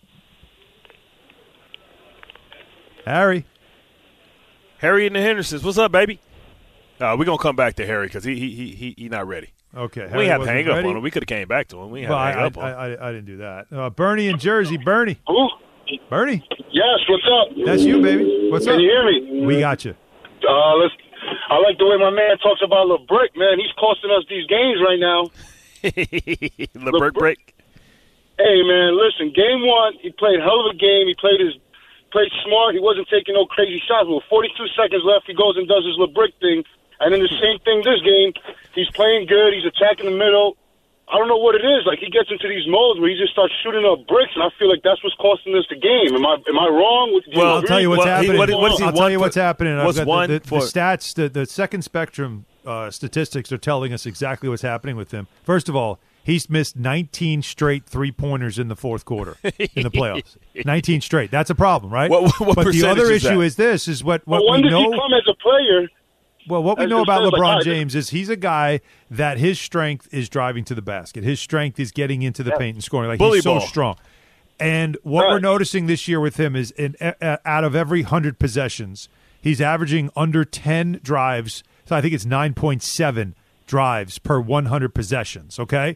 Speaker 6: Harry
Speaker 7: and the Hendersons. What's up, baby? We're going to come back to Harry because he not ready.
Speaker 6: Okay.
Speaker 7: We have to hang up on him. We could have came back to him.
Speaker 6: I didn't do that. Bernie in Jersey. Bernie.
Speaker 16: Ooh.
Speaker 6: Bernie?
Speaker 16: Yes, what's up?
Speaker 6: That's you, baby. What's up?
Speaker 16: Can you hear me?
Speaker 6: We got you.
Speaker 16: I like the way my man talks about LeBrick, man. He's costing us these games right now.
Speaker 7: LeBrick.
Speaker 16: Hey, man, listen, game one, he played a hell of a game. He played smart. He wasn't taking no crazy shots. With 42 seconds left, he goes and does his LeBrick thing. And then the same thing this game. He's playing good. He's attacking the middle. I don't know what it is. Like, he gets into these modes where he just starts shooting up bricks, and I feel like that's what's costing us the game. Am I wrong?
Speaker 6: Well, I'll tell you what's happening. I'll tell you what's happening.
Speaker 7: What's
Speaker 6: the stats, the second spectrum statistics are telling us exactly what's happening with him. First of all, he's missed 19 straight three-pointers in the fourth quarter in the playoffs. 19 straight. That's a problem, right?
Speaker 7: What
Speaker 6: but the other issue
Speaker 16: is
Speaker 6: this, is what
Speaker 16: when
Speaker 6: we
Speaker 16: does
Speaker 6: know.
Speaker 16: he come as a player?
Speaker 6: Well, what we know about LeBron James is he's a guy that his strength is driving to the basket. His strength is getting into the paint and scoring. Like, he's so strong. And what we're noticing this year with him is out of every 100 possessions, he's averaging under 10 drives. So I think it's 9.7 drives per 100 possessions, okay?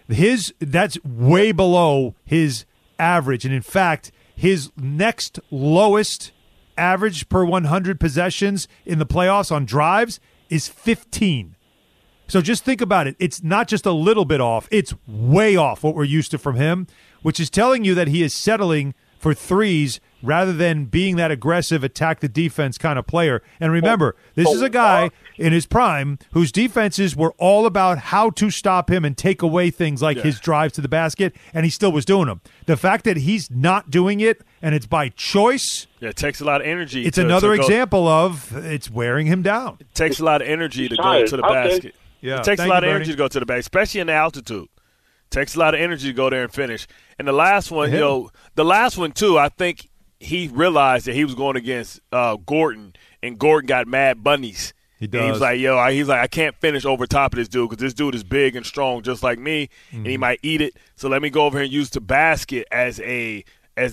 Speaker 6: That's way below his average. And, in fact, his next lowest average per 100 possessions in the playoffs on drives is 15. So just think about it. It's not just a little bit off. It's way off what we're used to from him, which is telling you that he is settling for threes rather than being that aggressive, attack the defense kind of player. And remember, this is a guy in his prime whose defenses were all about how to stop him and take away things like his drives to the basket, and he still was doing them. The fact that he's not doing it, and it's by choice.
Speaker 7: Yeah, it takes a lot of energy.
Speaker 6: It's another example of it's wearing him down.
Speaker 7: It takes a lot of energy to go to the basket.
Speaker 6: Yeah,
Speaker 7: it takes a lot of energy to go to the basket, especially in the altitude. It takes a lot of energy to go there and finish. And the last one, the last one too, I think he realized that he was going against Gordon, and Gordon got mad bunnies.
Speaker 6: He does.
Speaker 7: And he was like, I can't finish over top of this dude because this dude is big and strong just like me, and he might eat it. So let me go over here and use the basket as a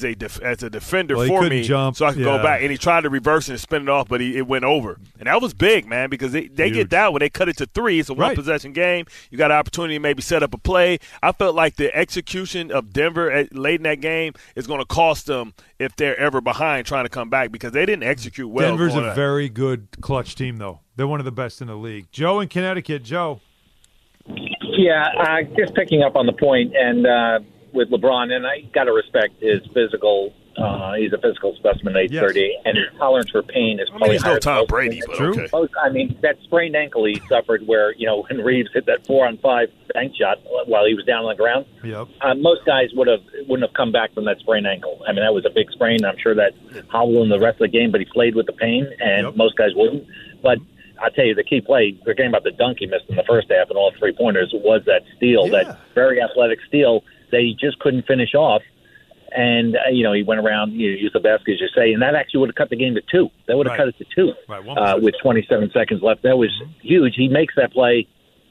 Speaker 7: defender for me,
Speaker 6: jump,
Speaker 7: so I could go back. And he tried to reverse it and spin it off, but it went over. And that was big, man, because they get that when they cut it to three. It's a one-possession game. You got an opportunity to maybe set up a play. I felt like the execution of Denver late in that game is going to cost them if they're ever behind trying to come back because they didn't execute well.
Speaker 6: Denver's a very good clutch team, though. They're one of the best in the league. Joe in Connecticut. Joe.
Speaker 17: Yeah, just picking up on the point, and with LeBron, and I got to respect his physical. He's a physical specimen at 830, and his tolerance for pain is probably higher.
Speaker 7: He's no Tom Brady, but okay.
Speaker 17: I mean, that sprained ankle he suffered where, when Reeves hit that 4-on-5 bank shot while he was down on the ground, most guys wouldn't have come back from that sprained ankle. I mean, that was a big sprain. I'm sure that hobbled him the rest of the game, but he played with the pain, and most guys wouldn't. But I'll tell you, the key play, we're getting about the dunk he missed in the first half and all 3-pointers, was that steal, that very athletic steal that he just couldn't finish off. And, he went around, used the basket, as you say, and that actually would have cut the game to 2. That would have cut it to 2 with 27 seconds left. That was huge. He makes that play,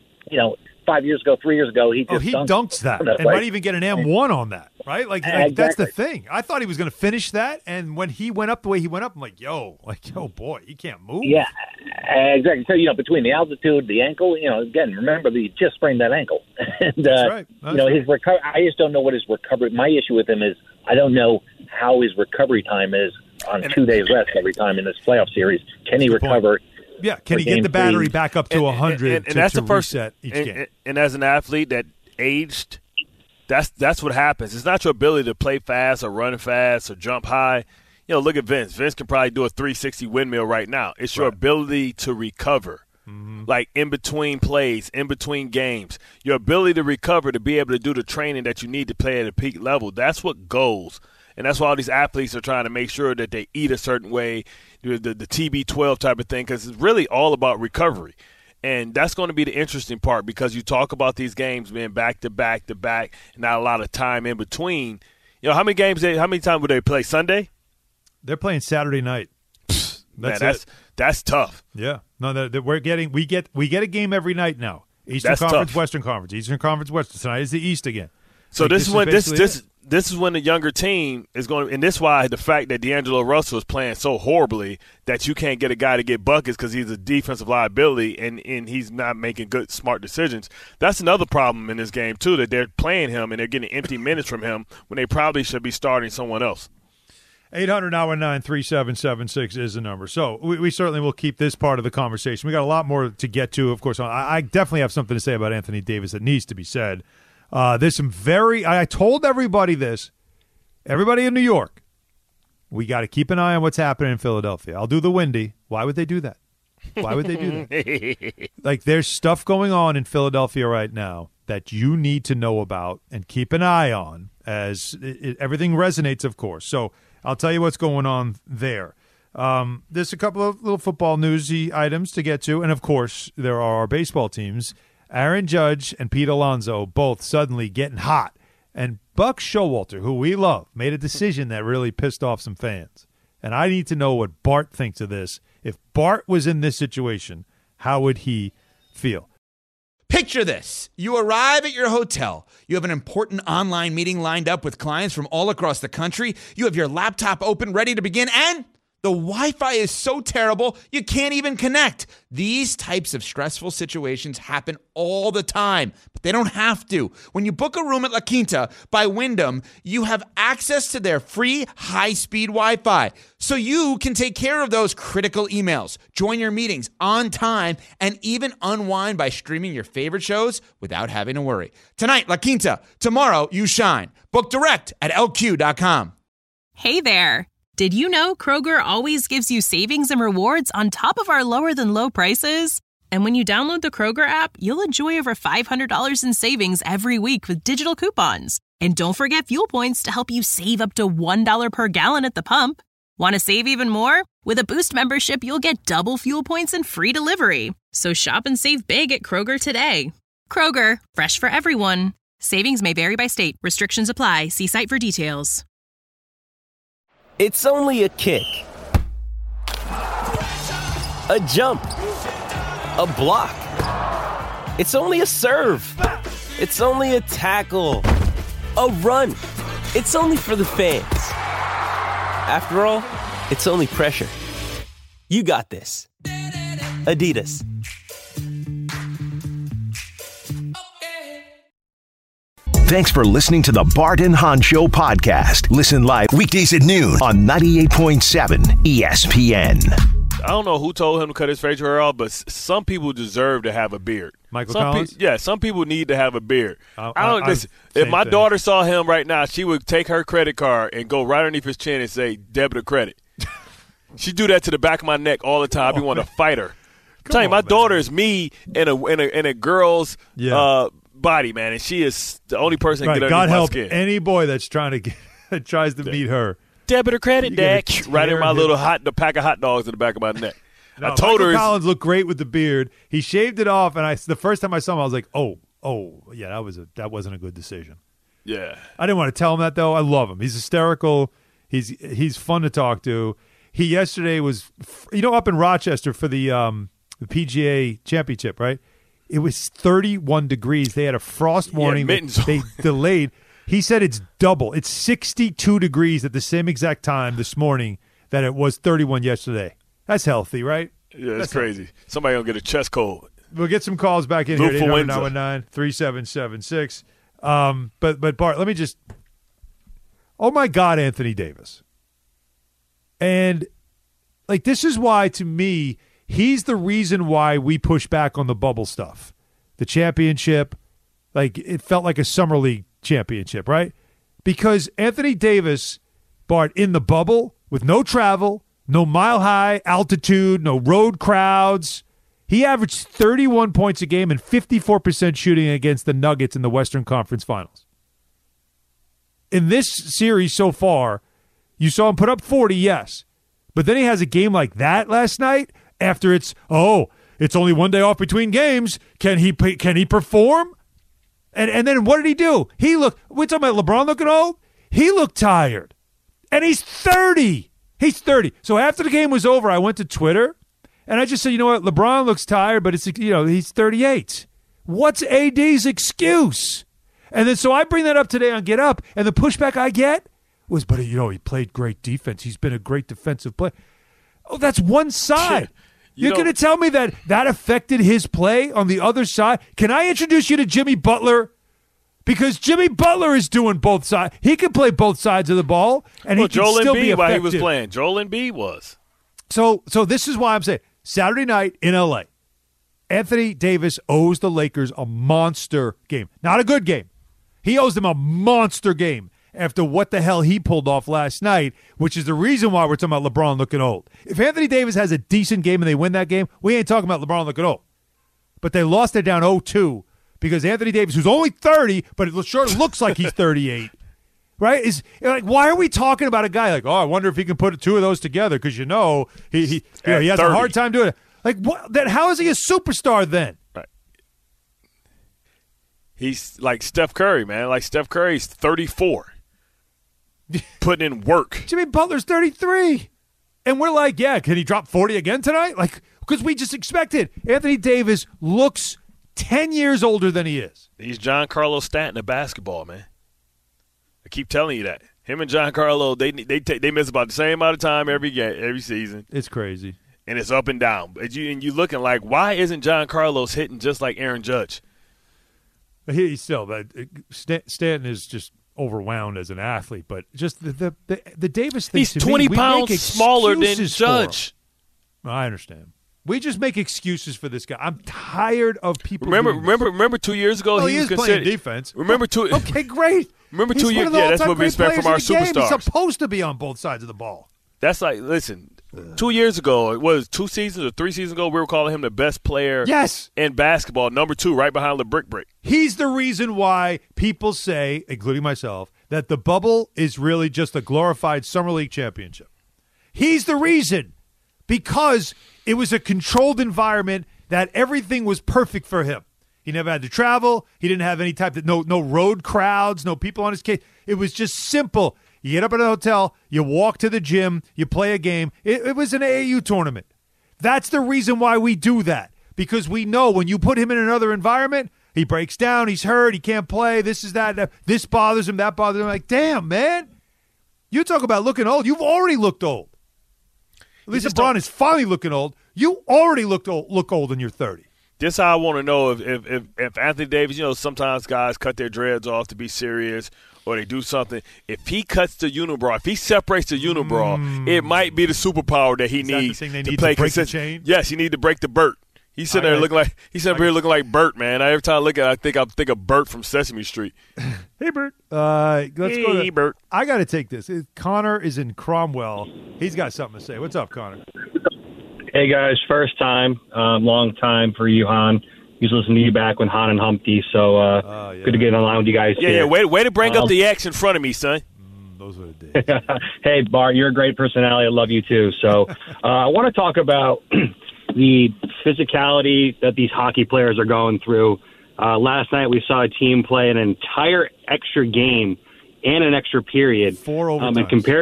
Speaker 17: 3 years ago, he just
Speaker 6: dunks that and might even get an M1 on that, right? Like that's the thing. I thought he was going to finish that, and when he went up the way he went up, I'm like, yo, boy, he can't move.
Speaker 17: Yeah, exactly. So, between the altitude, the ankle, again, remember, he just sprained that ankle. And,
Speaker 6: that's right.
Speaker 17: His recovery, I just don't know what his recovery, my issue with him is I don't know how his recovery time is on 2 days rest every time in this playoff series. Can he recover?
Speaker 6: Yeah, can he get the battery back up to 100
Speaker 7: and that's the first
Speaker 6: reset each game?
Speaker 7: And as an athlete that aged, that's what happens. It's not your ability to play fast or run fast or jump high. Look at Vince. Vince can probably do a 360 windmill right now. It's your ability to recover, like in between plays, in between games. Your ability to recover to be able to do the training that you need to play at a peak level. That's what goes. And that's why all these athletes are trying to make sure that they eat a certain way, the TB12 type of thing, because it's really all about recovery. And that's going to be the interesting part because you talk about these games being back to back to back and not a lot of time in between. How many times would they play Sunday?
Speaker 6: They're playing Saturday night.
Speaker 7: That's tough.
Speaker 6: Yeah. No, we get a game every night now. Eastern Conference, tough. Western Conference. Eastern Conference, Western. Tonight is the East again.
Speaker 7: So this is when the younger team is going, and this is why the fact that D'Angelo Russell is playing so horribly that you can't get a guy to get buckets because he's a defensive liability and he's not making good, smart decisions. That's another problem in this game too, that they're playing him and they're getting empty minutes from him when they probably should be starting someone else.
Speaker 6: 800-919-3776 is the number. So we certainly will keep this part of the conversation. We got a lot more to get to, of course. I definitely have something to say about Anthony Davis that needs to be said. There's some I told everybody this, everybody in New York, we got to keep an eye on what's happening in Philadelphia. I'll do the windy. Why would they do that? Why would they do that? Like, there's stuff going on in Philadelphia right now that you need to know about and keep an eye on as everything resonates, of course. So I'll tell you what's going on there. There's a couple of little football newsy items to get to. And, of course, there are our baseball teams. Aaron Judge and Pete Alonso both suddenly getting hot. And Buck Showalter, who we love, made a decision that really pissed off some fans. And I need to know what Bart thinks of this. If Bart was in this situation, how would he feel?
Speaker 18: Picture this. You arrive at your hotel. You have an important online meeting lined up with clients from all across the country. You have your laptop open, ready to begin, and the Wi-Fi is so terrible, you can't even connect. These types of stressful situations happen all the time, but they don't have to. When you book a room at La Quinta by Wyndham, you have access to their free high-speed Wi-Fi, so you can take care of those critical emails, join your meetings on time, and even unwind by streaming your favorite shows without having to worry. Tonight, La Quinta. Tomorrow, you shine. Book direct at LQ.com.
Speaker 19: Hey there. Did you know Kroger always gives you savings and rewards on top of our lower-than-low prices? And when you download the Kroger app, you'll enjoy over $500 in savings every week with digital coupons. And don't forget fuel points to help you save up to $1 per gallon at the pump. Want to save even more? With a Boost membership, you'll get double fuel points and free delivery. So shop and save big at Kroger today. Kroger, fresh for everyone. Savings may vary by state. Restrictions apply. See site for details.
Speaker 20: It's only a kick, a jump, a block. It's only a serve. It's only a tackle, a run. It's only for the fans. After all, it's only pressure. You got this. Adidas.
Speaker 5: Thanks for listening to the Bart and Hahn Show podcast. Listen live weekdays at noon on 98.7 ESPN.
Speaker 7: I don't know who told him to cut his facial hair off, but some people deserve to have a beard.
Speaker 6: Michael Collins?
Speaker 7: Some people need to have a beard.
Speaker 6: If
Speaker 7: my daughter saw him right now, she would take her credit card and go right underneath his chin and say, debit or credit. She do that to the back of my neck all the time. I want to fight her. I'm telling you, my daughter is me in a girl's body, man, and she is the only person that can get
Speaker 6: God
Speaker 7: underneath my
Speaker 6: help
Speaker 7: skin.
Speaker 6: any boy that's trying to tries to beat her.
Speaker 7: Debit or credit, Dad? Right in my little the pack of hot dogs in the back of my neck.
Speaker 6: No,
Speaker 7: I told
Speaker 6: Michael
Speaker 7: her
Speaker 6: Collins looked great with the beard. He shaved it off, and the first time I saw him, I was like, oh, yeah, that wasn't a good decision.
Speaker 7: Yeah,
Speaker 6: I didn't want to tell him that though. I love him. He's hysterical. He's fun to talk to. He yesterday was, up in Rochester for the PGA Championship, right? It was 31 degrees. They had a frost warning. They delayed. He said it's double. It's 62 degrees at the same exact time this morning that it was 31 yesterday. That's healthy, right?
Speaker 7: Yeah, that's crazy. Healthy. Somebody going to get a chest cold.
Speaker 6: We'll get some calls back in here. 800-919-3776. But Bart, let me just – oh, my God, Anthony Davis. And, this is why, to me, he's the reason why we push back on the bubble stuff. The championship, it felt like a summer league championship, right? Because Anthony Davis, Bart, in the bubble with no travel, no mile-high altitude, no road crowds, he averaged 31 points a game and 54% shooting against the Nuggets in the Western Conference Finals. In this series so far, you saw him put up 40, yes. But then he has a game like that last night after it's only one day off between games. Can he perform? And then what did he do? We're talking about LeBron looking old? He looked tired. And he's 30. He's 30. So after the game was over, I went to Twitter, and I just said, you know what? LeBron looks tired, but he's 38. What's AD's excuse? And then so I bring that up today on Get Up, and the pushback I get was, but he played great defense. He's been a great defensive player. Oh, that's one side. You're going to tell me that affected his play on the other side? Can I introduce you to Jimmy Butler? Because Jimmy Butler is doing both sides. He can play both sides of the ball, and he can still be effective.
Speaker 7: While he was playing, Joel Embiid was.
Speaker 6: So this is why I'm saying Saturday night in L.A., Anthony Davis owes the Lakers a monster game. Not a good game. He owes them a monster game after what the hell he pulled off last night, which is the reason why we're talking about LeBron looking old. If Anthony Davis has a decent game and they win that game, we ain't talking about LeBron looking old. But they lost it down 0-2 because Anthony Davis, who's only 30, but it sure looks like he's 38, right? Is why are we talking about a guy I wonder if he can put two of those together because he has 30. A hard time doing it. What? Then how is he a superstar then?
Speaker 7: Right. He's like Steph Curry, man. Like Steph Curry's 34. Putting in work.
Speaker 6: Jimmy Butler's 33. And we're like, yeah, can he drop 40 again tonight? Because we just expected. Anthony Davis looks 10 years older than he is.
Speaker 7: He's Giancarlo Stanton of basketball, man. I keep telling you that. Him and Giancarlo, they miss about the same amount of time every season.
Speaker 6: It's crazy. And
Speaker 7: it's up and down. And you looking like, why isn't Giancarlo's hitting just like Aaron Judge?
Speaker 6: He's still, but Stanton is just overwhelmed as an athlete, but just the Davis thing.
Speaker 7: He's 20 pounds smaller than Judge.
Speaker 6: I understand. We just make excuses for this guy. I'm tired of people.
Speaker 7: Remember 2 years ago
Speaker 6: he was playing defense. Okay, great.
Speaker 7: Remember 2 years. Yeah, that's what we expect from our superstars.
Speaker 6: He's supposed to be on both sides of the ball.
Speaker 7: That's listen. 2 years ago, it was 2 seasons or 3 seasons ago, we were calling him the best player in basketball, number 2, right behind LeBrick.
Speaker 6: He's the reason why people say, including myself, that the bubble is really just a glorified Summer League championship. He's the reason because it was a controlled environment that everything was perfect for him. He never had to travel. He didn't have any type of no road crowds, no people on his case. It was just simple. You get up at a hotel, you walk to the gym, you play a game. It was an AAU tournament. That's the reason why we do that, because we know when you put him in another environment, he breaks down, he's hurt, he can't play, this is that, this bothers him, that bothers him. Like, damn, man. You talk about looking old. You've already looked old. At least LeBron is finally looking old. You already look old in your 30.
Speaker 7: This how I want to know if Anthony Davis, sometimes guys cut their dreads off to be serious or they do something. If he cuts the unibrow, if he separates the unibrow, it might be the superpower that he needs
Speaker 6: to
Speaker 7: play
Speaker 6: break the chain?
Speaker 7: Yes, he needs to break the Burt. He's sitting there looking like Burt, man. Every time I look at it, I think of Burt from Sesame Street.
Speaker 6: Hey, Burt. Let's go.
Speaker 7: Hey, Burt.
Speaker 6: I got to take this. Connor is in Cromwell. He's got something to say. What's up, Connor?
Speaker 21: Hey, guys. First time, long time for you, Han. Used to listen to you back when Han and Humpty, so good to get online with you guys here.
Speaker 7: Yeah, way to bring up the X in front of me, son.
Speaker 6: Those were the days.
Speaker 21: Hey, Bart, you're a great personality. I love you, too. So I want to talk about the physicality that these hockey players are going through. Last night we saw a team play an entire extra game and an extra period.
Speaker 6: 4 overtimes.
Speaker 21: And compare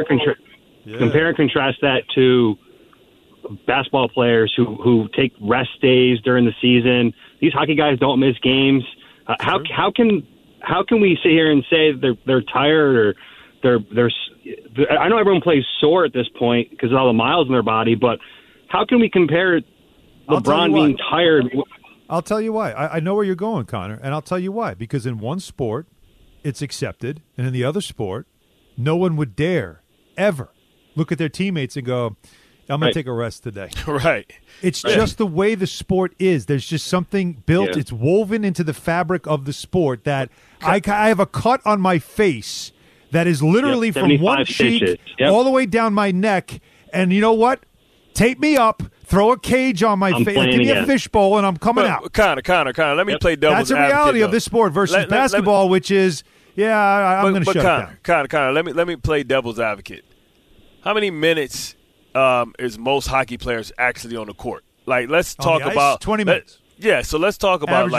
Speaker 21: and contrast that to basketball players who take rest days during the season. These hockey guys don't miss games. How can we sit here and say they're tired or they're I know everyone plays sore at this point because of all the miles in their body, but how can we compare LeBron being tired?
Speaker 6: I'll tell you why. I know where you're going, Connor, and I'll tell you why. Because in one sport, it's accepted, and in the other sport, no one would dare ever look at their teammates and go, I'm going to take a rest today.
Speaker 7: Right.
Speaker 6: It's just the way the sport is. There's just something built. Yeah. It's woven into the fabric of the sport that I have a cut on my face that is literally from one cheek all the way down my neck. And you know what? Tape me up. Throw a cage on my face. Give me a fishbowl, and I'm coming out.
Speaker 7: Connor, let me play devil's advocate.
Speaker 6: That's the reality of this sport versus basketball, which is, I'm going to shut it down.
Speaker 7: Connor, let me play devil's advocate. How many minutes is most hockey players actually on the court? Like, let's talk about
Speaker 6: 20 minutes.
Speaker 7: So let's talk about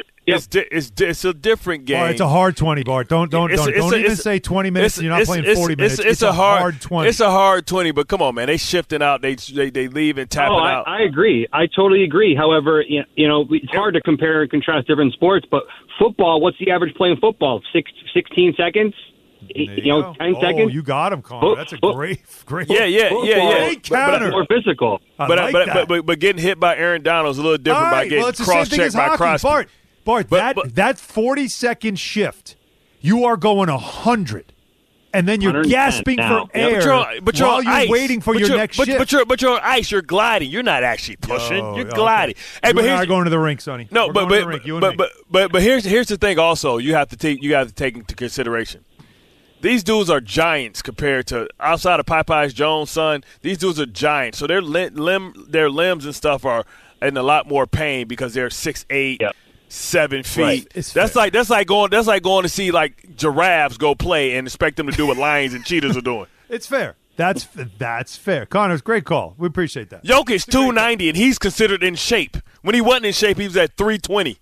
Speaker 7: it's a different game.
Speaker 6: It's a hard 20, Bart. Don't even say 20 minutes. You're not playing 40 minutes. It's a hard 20.
Speaker 7: It's a hard 20, but come on, man. They shifting out. They leave and tapping out.
Speaker 21: I agree. I totally agree. However, it's hard to compare and contrast different sports. But football, what's the average play in football? 16 seconds. 10 seconds.
Speaker 6: You got him, Connor. That's a great.
Speaker 7: Yeah.
Speaker 21: Great counter. More physical.
Speaker 7: But getting hit by Aaron Donald is a little different by getting cross-checked by Crosby.
Speaker 6: Bart, that 40-second shift, you are going 100, and then you're gasping for air while you're waiting for your next shift.
Speaker 7: But you're on ice. You're gliding. You're not actually pushing. You're gliding.
Speaker 6: Hey, but here's going to the rink, Sonny.
Speaker 7: No, but here's the thing. Also, you have to take into consideration. These dudes are giants compared to outside of Popeyes Jones' son. These dudes are giants, so their limbs and stuff are in a lot more pain because they're 6'8". 7 feet.
Speaker 6: Right.
Speaker 7: That's like going to see like giraffes go play and expect them to do what lions and cheetahs are doing.
Speaker 6: It's fair. That's fair. Connor's great call. We appreciate that.
Speaker 7: Jokic 290 and he's considered in shape. When he wasn't in shape, he was at 320.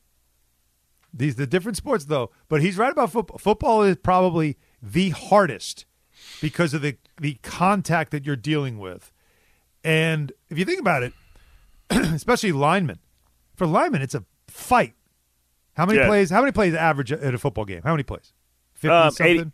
Speaker 6: These the different sports though, but he's right about football. Football is probably the hardest because of the contact that you're dealing with. And if you think about it, especially linemen. For linemen, it's a fight. How many plays average at a football game? How many plays? 50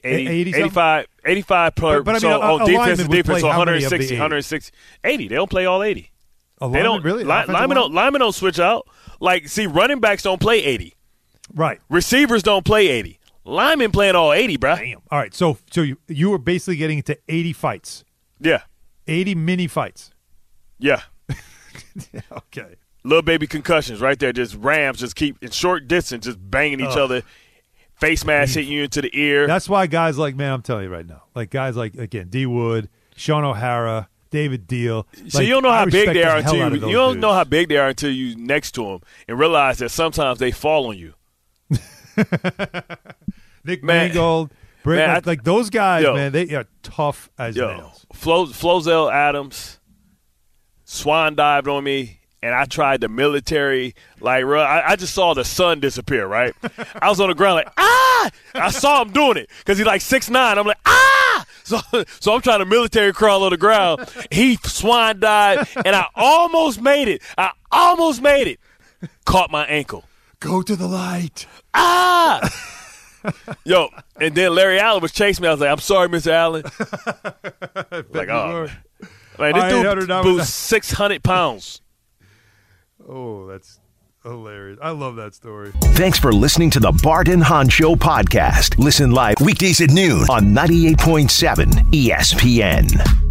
Speaker 7: 85 per.
Speaker 6: But I mean,
Speaker 7: so on defense,
Speaker 6: 160,
Speaker 7: 160. 80. They don't play all 80.
Speaker 6: They don't really.
Speaker 7: Linemen don't switch out. Like, see, running backs don't play 80.
Speaker 6: Right.
Speaker 7: Receivers don't play 80. Linemen playing all 80, bro.
Speaker 6: Damn. All right. So you were basically getting into 80 fights.
Speaker 7: Yeah.
Speaker 6: 80 mini fights.
Speaker 7: Yeah.
Speaker 6: Okay.
Speaker 7: Little baby concussions right there. Just rams just keep in short distance, just banging each other. Face mask hitting you into the ear.
Speaker 6: That's why guys like, man, I'm telling you right now, like guys like, again, D. Wood, Sean O'Hara, David Deal.
Speaker 7: So you don't know how big they are until you don't know how big they are until you next to them and realize that sometimes they fall on you.
Speaker 6: Nick Mangold, like those guys, man, they are tough as nails.
Speaker 7: Flozell Adams swan dived on me. And I tried the military, like, I just saw the sun disappear, right? I was on the ground like, ah! I saw him doing it because he's like 6'9". I'm like, ah! So I'm trying to military crawl on the ground. He swan dived, and I almost made it. Caught my ankle.
Speaker 6: Go to the light.
Speaker 7: Ah! Yo, and then Larry Allen was chasing me. I was like, I'm sorry, Mr. Allen. Like, oh. Like, this dude was 600 pounds.
Speaker 6: Oh, that's hilarious. I love that story.
Speaker 5: Thanks for listening to the Bart and Hahn Show podcast. Listen live weekdays at noon on 98.7 ESPN.